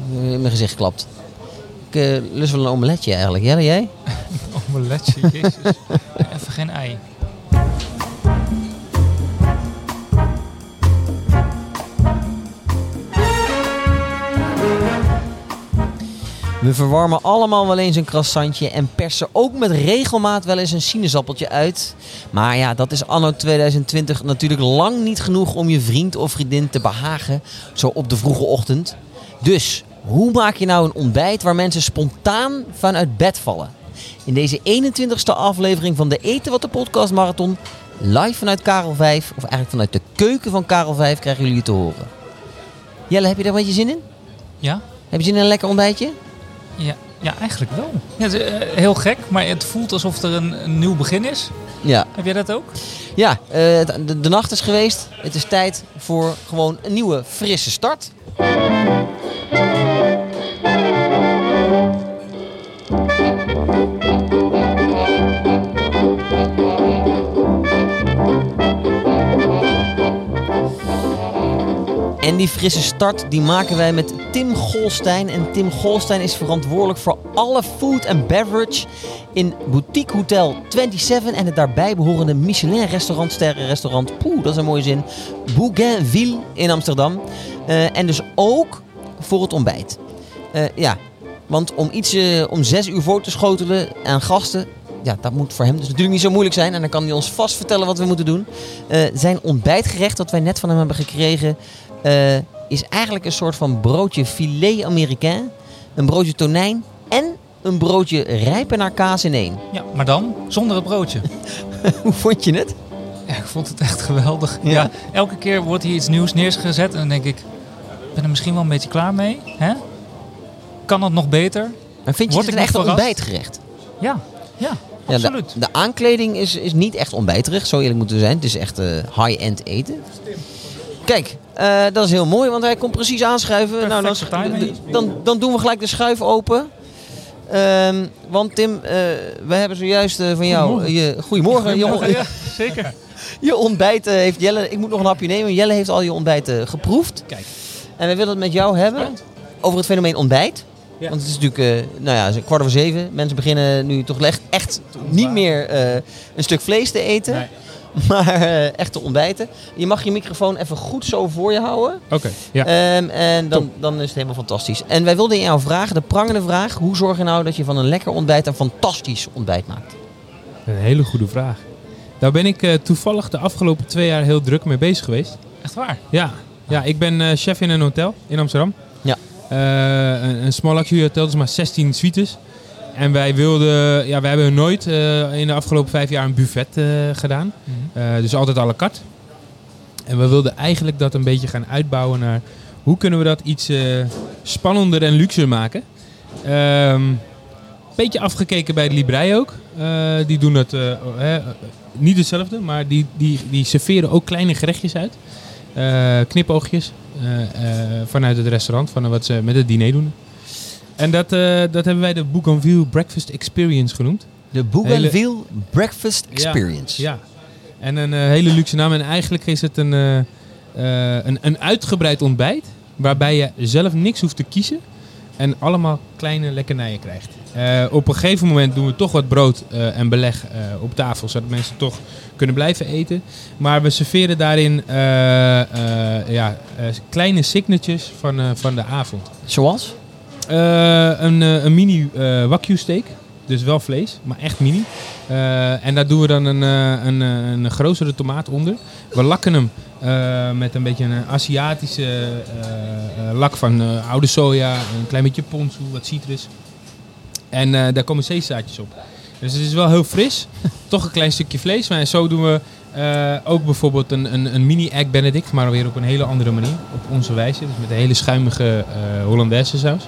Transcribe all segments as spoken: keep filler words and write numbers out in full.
in mijn gezicht geklapt. Ik uh, lust wel een omeletje eigenlijk. Jelle, jij? Een omeletje, jezus. Even geen ei. We verwarmen allemaal wel eens een croissantje en persen ook met regelmaat wel eens een sinaasappeltje uit. Maar ja, dat is anno tweeduizend twintig natuurlijk lang niet genoeg om je vriend of vriendin te behagen, zo op de vroege ochtend. Dus, hoe maak je nou een ontbijt waar mensen spontaan vanuit bed vallen? In deze eenentwintigste aflevering van de Eten Wat de Podcast Marathon, live vanuit Karel vijf, of eigenlijk vanuit de keuken van Karel vijf, krijgen jullie te horen. Jelle, heb je daar een beetje zin in? Ja? Heb je zin in een lekker ontbijtje? Ja, ja eigenlijk wel. Ja, het is, uh, heel gek, maar het voelt alsof er een, een nieuw begin is. Ja. Heb jij dat ook? Ja, uh, de, de nacht is geweest. Het is tijd voor gewoon een nieuwe, frisse start. En die frisse start die maken wij met Tim Golstein. En Tim Golstein is verantwoordelijk voor alle food en beverage in Boutique Hotel zevenentwintig en het daarbij behorende Michelin-restaurant, sterrenrestaurant, poeh, dat is een mooie zin, Bougainville in Amsterdam. Uh, en dus ook voor het ontbijt. Uh, ja, want om iets uh, om zes uur voor te schotelen aan gasten, ja, dat moet voor hem dus natuurlijk niet zo moeilijk zijn. En dan kan hij ons vast vertellen wat we moeten doen. Uh, zijn ontbijtgerecht dat wij net van hem hebben gekregen, Uh, is eigenlijk een soort van broodje filet américain, een broodje tonijn en een broodje rijpenaar kaas in één. Ja, maar dan zonder het broodje. Hoe vond je het? Ja, ik vond het echt geweldig. Ja. Ja, elke keer wordt hier iets nieuws neergezet en dan denk ik, ik ben er misschien wel een beetje klaar mee. Hè? Kan dat nog beter? Maar vind je Word het ik een echt nog een verrast? ontbijtgerecht? Ja, ja, Ja, absoluut. de, de aankleding is, is niet echt ontbijterig, zo eerlijk moeten we zijn. Het is echt uh, high-end eten. Kijk, uh, dat is heel mooi, want hij komt precies aanschuiven. Nou, dan, timing. dan, dan doen we gelijk de schuif open. Um, want Tim, uh, we hebben zojuist uh, van jou... Goedemorgen. Je, goedemorgen. Goedemorgen, je, ja, zeker. Je ontbijt uh, heeft Jelle... Ik moet nog een hapje nemen. Jelle heeft al je ontbijt uh, geproefd. Kijk. En we willen het met jou hebben over het fenomeen ontbijt. Ja. Want het is natuurlijk, uh, nou ja, het is kwart over zeven. Mensen beginnen nu toch echt, echt niet meer uh, een stuk vlees te eten. Nee. Maar uh, echt te ontbijten. Je mag je microfoon even goed zo voor je houden. Oké, okay, ja. Um, en dan, dan is het helemaal fantastisch. En wij wilden jou vragen, de prangende vraag. Hoe zorg je nou dat je van een lekker ontbijt een fantastisch ontbijt maakt? Een hele goede vraag. Daar ben ik uh, toevallig de afgelopen twee jaar heel druk mee bezig geweest. Echt waar? Ja, ja ik ben uh, chef in een hotel in Amsterdam. Ja. Uh, een, een small luxury hotel, dus maar zestien suites. En wij wilden, ja, wij hebben nooit uh, in de afgelopen vijf jaar een buffet uh, gedaan. Mm-hmm. Uh, dus altijd à la carte. En we wilden eigenlijk dat een beetje gaan uitbouwen naar hoe kunnen we dat iets uh, spannender en luxer maken. Een um, beetje afgekeken bij de Librei ook. Uh, die doen het uh, uh, uh, niet hetzelfde, maar die, die, die serveren ook kleine gerechtjes uit. Uh, knipoogjes uh, uh, vanuit het restaurant, van wat ze met het diner doen. En dat, uh, dat hebben wij de Bougainville Breakfast Experience genoemd. De Bougainville hele... Breakfast Experience. Ja, ja. En een uh, hele luxe naam. En eigenlijk is het een, uh, uh, een, een uitgebreid ontbijt. Waarbij je zelf niks hoeft te kiezen. En allemaal kleine lekkernijen krijgt. Uh, op een gegeven moment doen we toch wat brood uh, en beleg uh, op tafel. Zodat mensen toch kunnen blijven eten. Maar we serveren daarin uh, uh, ja, uh, kleine signatures van, uh, van de avond. Zoals? Uh, een, uh, een mini uh, wagyu steak. Dus wel vlees, maar echt mini. Uh, en daar doen we dan een, uh, een, een, een grozere tomaat onder. We lakken hem uh, met een beetje een Aziatische uh, uh, lak van uh, oude soja. Een klein beetje ponzu, wat citrus. En uh, daar komen zeezaadjes op. Dus het is wel heel fris. Toch een klein stukje vlees. Maar zo doen we uh, ook bijvoorbeeld een, een, een mini egg benedict. Maar weer op een hele andere manier. Op onze wijze. Dus met een hele schuimige uh, Hollandaise saus.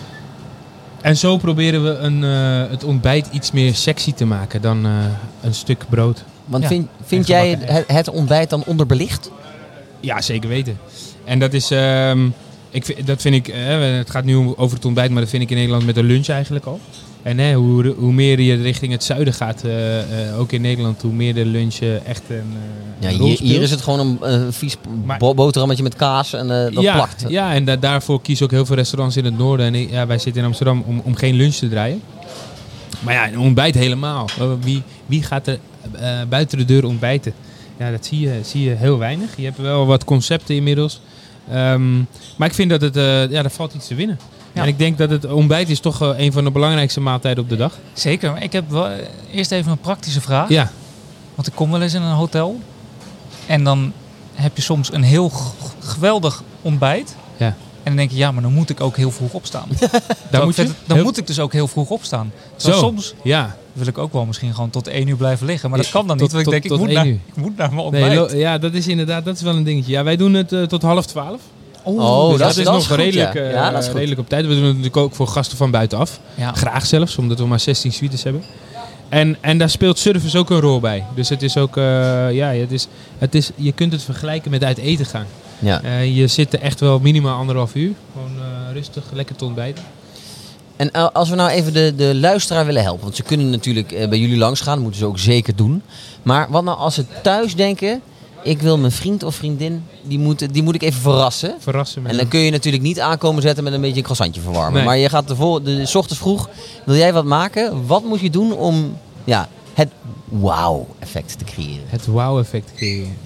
En zo proberen we een, uh, het ontbijt iets meer sexy te maken dan uh, een stuk brood. Want ja. vind, vind jij het, het ontbijt dan onderbelicht? Ja, zeker weten. En dat is, um, ik, dat vind ik, uh, het gaat nu over het ontbijt, maar dat vind ik in Nederland met de lunch eigenlijk al. En hè, hoe, hoe meer je richting het zuiden gaat, uh, uh, ook in Nederland, hoe meer de lunch uh, echt een, uh, Ja, een rol hier, speelt. hier is het gewoon een uh, vies Maar- bo- boterhammetje met kaas en uh, dat ja, plakt. Ja, en da- daarvoor kiezen ook heel veel restaurants in het noorden. En ik- ja, wij zitten in Amsterdam om, om geen lunch te draaien. Maar ja, een ontbijt helemaal. Uh, wie, wie gaat er uh, buiten de deur ontbijten? Ja, dat zie je, zie je heel weinig. Je hebt wel wat concepten inmiddels. Um, maar ik vind dat het, uh, ja, er valt iets te winnen. Ja. En ik denk dat het ontbijt is toch uh, een van de belangrijkste maaltijden op de dag. Zeker, maar ik heb wel eerst even een praktische vraag. Ja, Want ik kom wel eens in een hotel. En dan heb je soms een heel g- geweldig ontbijt. ja. En dan denk je, ja, maar dan moet ik ook heel vroeg opstaan. Daar moet ik vind je? het- dan Heel- moet ik dus ook heel vroeg opstaan. Terwijl Zo, soms ja. wil ik ook wel misschien gewoon tot één uur blijven liggen. Maar dat kan dan Tot- niet, want ik tot- denk, ik tot moet, één naar, uur. ik moet naar mijn ontbijt. Nee, lo- ja, dat is inderdaad, dat is wel een dingetje. Ja, wij doen het uh, tot half twaalf. Oh, Dus dat, dat, is dat nog is goed, redelijk, ja. uh, Ja, dat is goed. redelijk op tijd. We doen het natuurlijk ook voor gasten van buitenaf. Ja. Graag zelfs, omdat we maar zestien suites hebben. En, en daar speelt service ook een rol bij. Dus het is ook, uh, ja, het is, het is, je kunt het vergelijken met uit eten gaan. Ja. Uh, je zit er echt wel minimaal anderhalf uur. Gewoon uh, rustig, lekker te ontbijten. En uh, als we nou even de, de luisteraar willen helpen. Want ze kunnen natuurlijk uh, bij jullie langs gaan. Dat moeten ze ook zeker doen. Maar wat nou als ze thuis denken... Ik wil mijn vriend of vriendin... Die moet, die moet ik even verrassen. Verrassen met En dan kun je natuurlijk niet aankomen zetten met een beetje een croissantje verwarmen. Nee. Maar je gaat de, vol, de, de 's ochtends vroeg... Wil jij wat maken? Wat moet je doen om ja, het wauw-effect te creëren? het wow-effect creëren.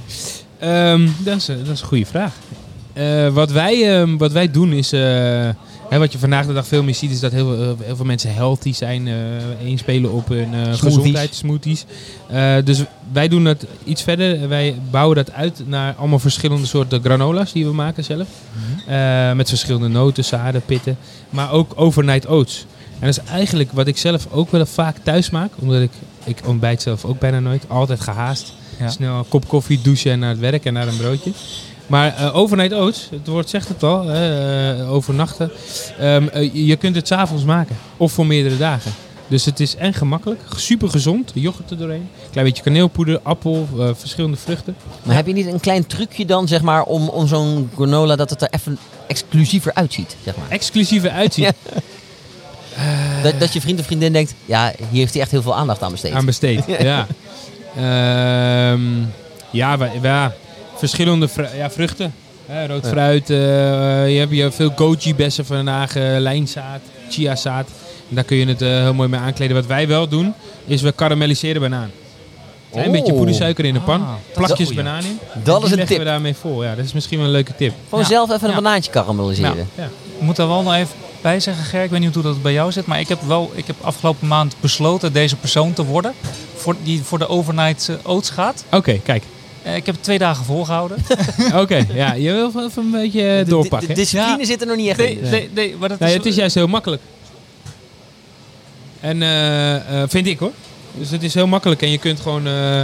Um, dat, is, dat is een goede vraag. Uh, wat, wij, um, wat wij doen is... Uh, hè, wat je vandaag de dag veel meer ziet... is dat heel, uh, heel veel mensen healthy zijn. Uh, inspelen op hun uh, gezondheid, smoothies. Uh, dus wij doen dat iets verder. Wij bouwen dat uit naar allemaal verschillende soorten granola's... die we maken zelf. Mm-hmm. Uh, met verschillende noten, zaden, pitten. Maar ook overnight oats. En dat is eigenlijk wat ik zelf ook wel vaak thuis maak. Omdat ik... Ik ontbijt zelf ook bijna nooit. Altijd gehaast. Ja. Snel een kop koffie, douchen en naar het werk en naar een broodje. Maar uh, overnight oats, het woord zegt het al, uh, overnachten. Um, uh, je kunt het 's avonds maken. Of voor meerdere dagen. Dus het is en gemakkelijk, super gezond. Yoghurt er doorheen. Klein beetje kaneelpoeder, appel, uh, verschillende vruchten. Maar heb je niet een klein trucje dan, zeg maar, om, om zo'n granola dat het er even exclusiever uitziet, zeg maar? Exclusieve uitzien. Ja. Dat, dat je vriend of vriendin denkt, ja, hier heeft hij echt heel veel aandacht aan besteed. Aan besteed, ja. Um, ja, wij, ja, verschillende vru- ja, vruchten. Hè, rood Ja. fruit. Uh, je hebt je veel goji-bessen vandaag, uh, lijnzaad, chiazaad. En daar kun je het uh, heel mooi mee aankleden. Wat wij wel doen, is we karamelliseren banaan. Klein Oh. beetje poedersuiker in de pan. Ah, dat is plakjes een goeie. banaan in. Dat En is die een leggen tip. we daarmee vol. Ja, dat is misschien wel een leuke tip. Gewoon Ja. zelf even een Ja. banaantje karamelliseren. Ja. Ik moet daar wel nog even bij zeggen, Ger. Ik weet niet hoe dat bij jou zit. Maar ik heb wel, ik heb afgelopen maand besloten deze persoon te worden. Voor, die voor de overnight uh, oats gaat. Oké, okay, kijk. Uh, ik heb het twee dagen volgehouden. Oké, okay, ja, je wil even een beetje De- de- doorpakken. De, discipline Ja. zit er nog niet echt Nee, in. nee, nee, maar dat Nee, is, het is juist heel makkelijk. En uh, uh, vind ik hoor. Dus het is heel makkelijk en je kunt gewoon... Uh, uh,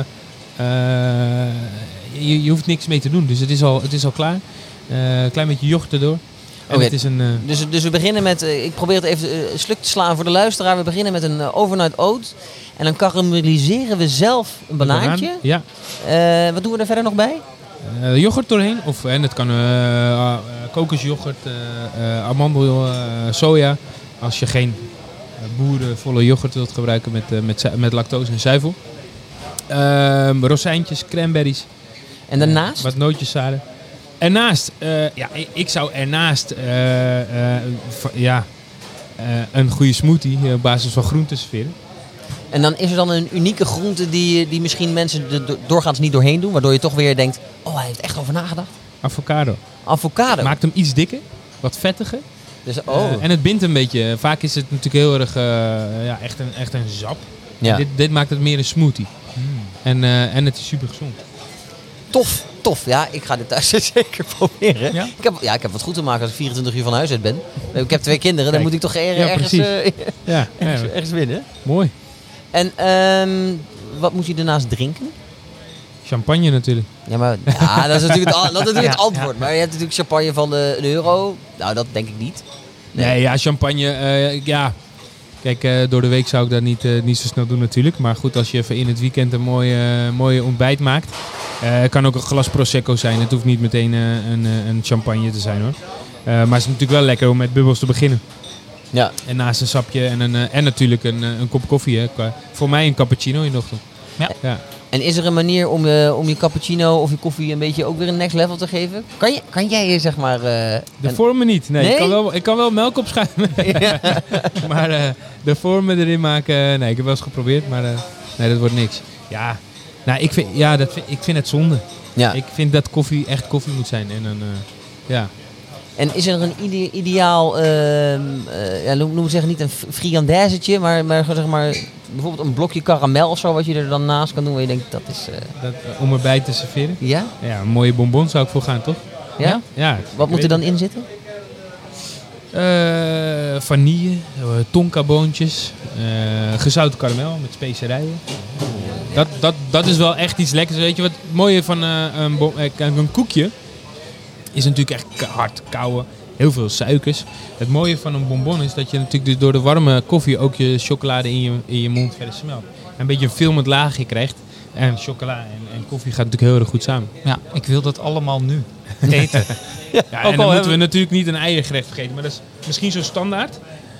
je, je hoeft niks mee te doen. Dus het is al, het is al klaar. Een uh, klein beetje yoghurt erdoor. En Oké. het is een... Uh, Dus, dus we beginnen met, uh, ik probeer het even uh, een sluk te slaan voor de luisteraar. We beginnen met een uh, overnight oat. En dan karamelliseren we zelf een banaantje. banaan. Ja. Uh, wat doen we er verder nog bij? Uh, yoghurt doorheen. Of, en het kan uh, uh, kokosyoghurt, uh, uh, amandel, uh, soja. Als je geen uh, boerenvolle yoghurt wilt gebruiken met, uh, met, met lactose en zuivel. Uh, rozijntjes, cranberries. En daarnaast? Uh, wat nootjeszaden. Ernaast, uh, ja, ik, ik zou ernaast uh, uh, v- ja, uh, een goede smoothie op basis van groenten serveren. En dan is er dan een unieke groente die, die misschien mensen er do- doorgaans niet doorheen doen. Waardoor je toch weer denkt, oh, hij heeft echt over nagedacht. Avocado. Avocado. Maakt hem iets dikker, wat vettiger. Dus, oh. Uh, en het bindt een beetje. Vaak is het natuurlijk heel erg uh, ja, echt, een, echt een sap. ja. Dit, dit maakt het meer een smoothie. Hmm. En, uh, en het is super gezond. Tof, tof. Ja, ik ga dit thuis zeker proberen. Ja? Ik heb, ja, ik heb wat goed te maken als ik vierentwintig uur van huis uit ben. Ik heb twee kinderen, dan Kijk. moet ik toch er, Ja, ergens, precies. uh, Ja, ja, ergens, ergens winnen. mooi. En um, wat moet je daarnaast drinken? Champagne natuurlijk. Ja, maar ja, dat is natuurlijk het, a- dat is natuurlijk het Ja, antwoord. ja. Maar je hebt natuurlijk champagne van de, de euro. Nou, dat denk ik niet. Nee, Nee. ja, champagne. Uh, ja. Kijk, uh, door de week zou ik dat niet, uh, niet zo snel doen natuurlijk. Maar goed, als je even in het weekend een mooie, uh, mooie ontbijt maakt. Het uh, kan ook een glas Prosecco zijn. Het hoeft niet meteen uh, een, uh, een champagne te zijn hoor. Uh, maar het is natuurlijk wel lekker om met bubbels te beginnen. Ja. En naast een sapje en, een, uh, en natuurlijk een, uh, een kop koffie. Hè. Qua, voor mij een cappuccino in de ochtend. Ja. ja. En is er een manier om, uh, om je cappuccino of je koffie een beetje ook weer een next level te geven? Kan, je, kan jij je zeg maar... Uh, De een... vormen niet. Nee, nee? Ik, kan wel, ik kan wel melk opschuimen. Ja. maar uh, de vormen erin maken... Nee, ik heb wel eens geprobeerd, maar uh, nee, dat wordt niks. Ja, nou, ik, vind, ja dat vind, ik vind het zonde. Ja. Ik vind dat koffie echt koffie moet zijn. En dan, uh, ja... En is er een ide- ideaal, uh, uh, ja, noem, noem zeggen niet een friandaisetje, maar, maar, zeg maar bijvoorbeeld een blokje karamel of zo wat je er dan naast kan doen waar je denkt dat is... Uh... Dat, uh, om erbij te serveren? Ja? Ja, een mooie bonbon zou ik voor gaan, toch? Ja? Ja. Wat moet er dan in zitten? Uh, vanille, uh, tonkaboontjes, uh, gezouten karamel met specerijen. Dat, dat, dat is wel echt iets lekkers. Weet je wat het mooie van uh, een, bon- uh, een koekje is natuurlijk echt hard kauwen. Heel veel suikers. Het mooie van een bonbon is dat je natuurlijk dus door de warme koffie ook je chocolade in je, in je mond verder smelt. En een beetje een filmend laagje krijgt. En chocola en, en koffie gaat natuurlijk heel erg goed samen. Ja, ik wil dat allemaal nu eten. Ja, Ook en al dan moeten hebben- we natuurlijk niet een eiergerecht vergeten. Maar dat is misschien zo standaard.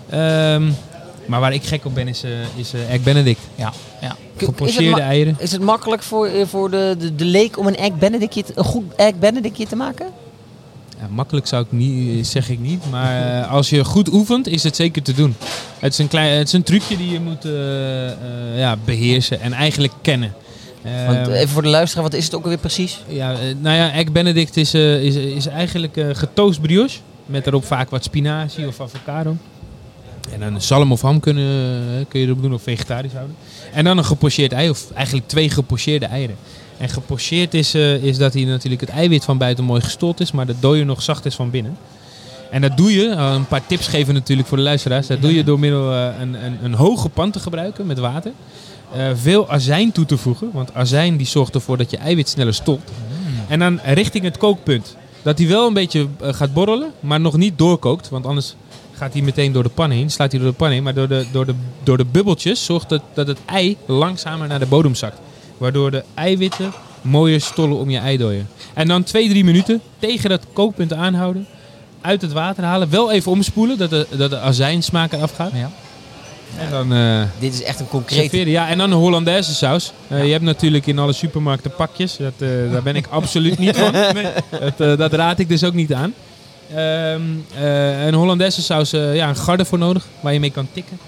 Um, maar waar ik gek op ben is, uh, is uh, egg benedict. Ja, ja. Gepocheerde ma- eieren. Is het makkelijk voor, uh, voor de, de, de leek om een egg benedictje, te- een goed egg benedictje te maken? Ja, makkelijk zou ik niet, zeg ik niet. Maar uh, als je goed oefent, is het zeker te doen. Het is een, klein, het is een trucje die je moet uh, uh, ja, beheersen en eigenlijk kennen. Uh, Want even voor de luisteraar, wat is het ook alweer precies? ja, uh, nou ja, egg benedict is, uh, is, is eigenlijk uh, getoast brioche. Met daarop vaak wat spinazie of avocado. En dan zalm of ham kunnen, uh, kun je erop doen of vegetarisch houden. En dan een gepocheerd ei, of eigenlijk twee gepocheerde eieren. En gepocheerd is, uh, is dat hier natuurlijk het eiwit van buiten mooi gestold is, maar de dooier nog zacht is van binnen. En dat doe je, uh, een paar tips geven natuurlijk voor de luisteraars. Dat doe je door middel uh, een, een, een hoge pan te gebruiken met water. Uh, veel azijn toe te voegen, want azijn die zorgt ervoor dat je eiwit sneller stolt. Mm. En dan richting het kookpunt. Dat hij wel een beetje uh, gaat borrelen, maar nog niet doorkookt. Want anders gaat hij meteen door de pan heen, slaat hij door de pan heen. Maar door de, door de, door de bubbeltjes zorgt het dat het ei langzamer naar de bodem zakt. Waardoor de eiwitten mooier stollen om je eidooier. En dan twee, drie minuten tegen dat kookpunt aanhouden. Uit het water halen. Wel even omspoelen, dat de, dat de azijnsmaak eraf gaat. Ja. En dan uh, Dit is echt een concreet... serveren. Ja, en dan een Hollandaise saus. Uh, je hebt natuurlijk in alle supermarkten pakjes. Dat, uh, daar ben ik absoluut niet van. Nee. Dat, uh, dat raad ik dus ook niet aan. Um, uh, een Hollandaise saus, uh, ja, een garde voor nodig. Waar je mee kan tikken.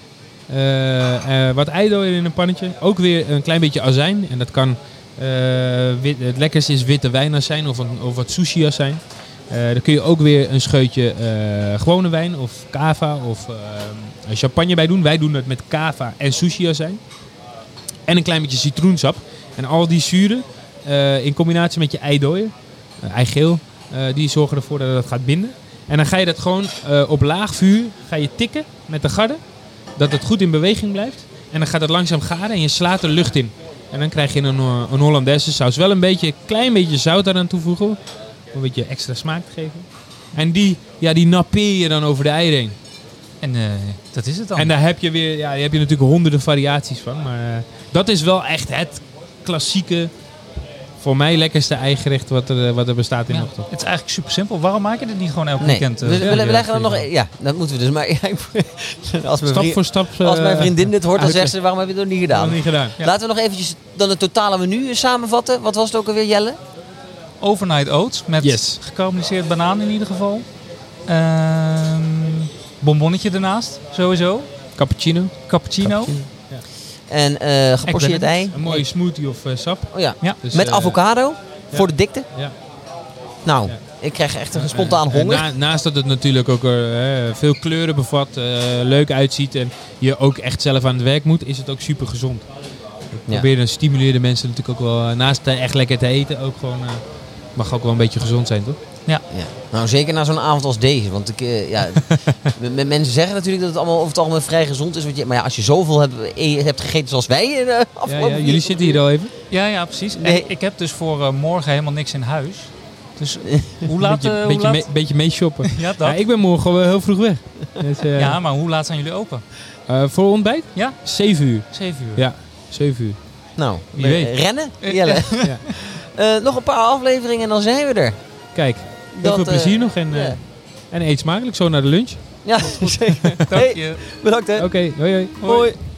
Uh, uh, wat eidooier in een pannetje. Ook weer een klein beetje azijn. En dat kan... Uh, wit, het lekkerste is witte wijnazijn of, een, of wat sushi-azijn. Uh, dan kun je ook weer een scheutje uh, gewone wijn of cava of uh, champagne bij doen. Wij doen dat met cava en sushi-azijn. En een klein beetje citroensap. En al die zuren uh, in combinatie met je eidooier, uh, eigeel, uh, die zorgen ervoor dat het gaat binden. En dan ga je dat gewoon uh, op laag vuur ga je tikken met de garde. Dat het goed in beweging blijft. En dan gaat het langzaam garen en je slaat er lucht in. En dan krijg je een, een Hollandaise saus. Wel een beetje, klein beetje zout eraan toevoegen. Om een beetje extra smaak te geven. En die, ja, die nappeer je dan over de eieren heen. En uh, dat is het dan. En daar heb je weer, ja, daar heb je natuurlijk honderden variaties van. Maar uh, dat is wel echt het klassieke, voor mij lekkerste eigerecht wat er, wat er bestaat in ja, de ochtend. het is eigenlijk super simpel. Waarom maak je dit niet gewoon elk Nee, weekend? Uh, we, we, we ja, leggen er ja, nog... Ja, dat moeten we dus. Maar ja, als, mijn Stap vriend, voor stap. Uh, als mijn vriendin dit hoort, dan uit- zegt ze, waarom heb je het nog niet gedaan? Nog niet gedaan. Ja. Laten we nog eventjes dan het totale menu samenvatten. Wat was het ook alweer, Jelle? Overnight oats met Yes. gecaramelliseerd banaan in ieder geval. Ehm bonbonnetje ernaast, sowieso. Cappuccino. Cappuccino. Cappuccino. En uh, gepocheerd Benedict. ei. Een mooie smoothie of uh, sap. Oh ja. Ja. Dus, Met uh, avocado. Voor de dikte. Ja. Nou, Ja. ik krijg echt een spontaan En honger. na- naast dat het natuurlijk ook uh, veel kleuren bevat, uh, leuk uitziet en je ook echt zelf aan het werk moet, is het ook super gezond. Ik Ja. probeer dan stimuleer de mensen natuurlijk ook wel, uh, naast uh, echt lekker te eten, ook gewoon, uh, mag ook wel een beetje gezond zijn, toch? Ja. Nou, zeker na zo'n avond als deze. Want ik, uh, ja, m- m- mensen zeggen natuurlijk dat het allemaal over het algemeen vrij gezond is. Want je, maar ja, als je zoveel hebt, eh, hebt gegeten zoals wij. Uh, Ja, afgelopen ja, week- jullie zitten hier al even. Ja, ja, precies. En Nee. ik heb dus voor uh, morgen helemaal niks in huis. Dus hoe laat? beetje, uh, hoe beetje, laat? mee, beetje meeshoppen. Ja, dat. Ja, ik ben morgen wel heel vroeg weg. Dus, uh, Ja, maar hoe laat zijn jullie open? uh, voor ontbijt? Ja? zeven uur. Zeven uur. Ja, zeven uur. Nou, Wie we- weet. rennen, Jelle. Ja. Uh, nog een paar afleveringen en dan zijn we er. Kijk, heel Dat, veel plezier uh, nog en, uh, ja. en eet smakelijk zo naar de lunch. Ja, zeker. Dank Hey, je. bedankt hè. Oké, hoi hoi. Hoi.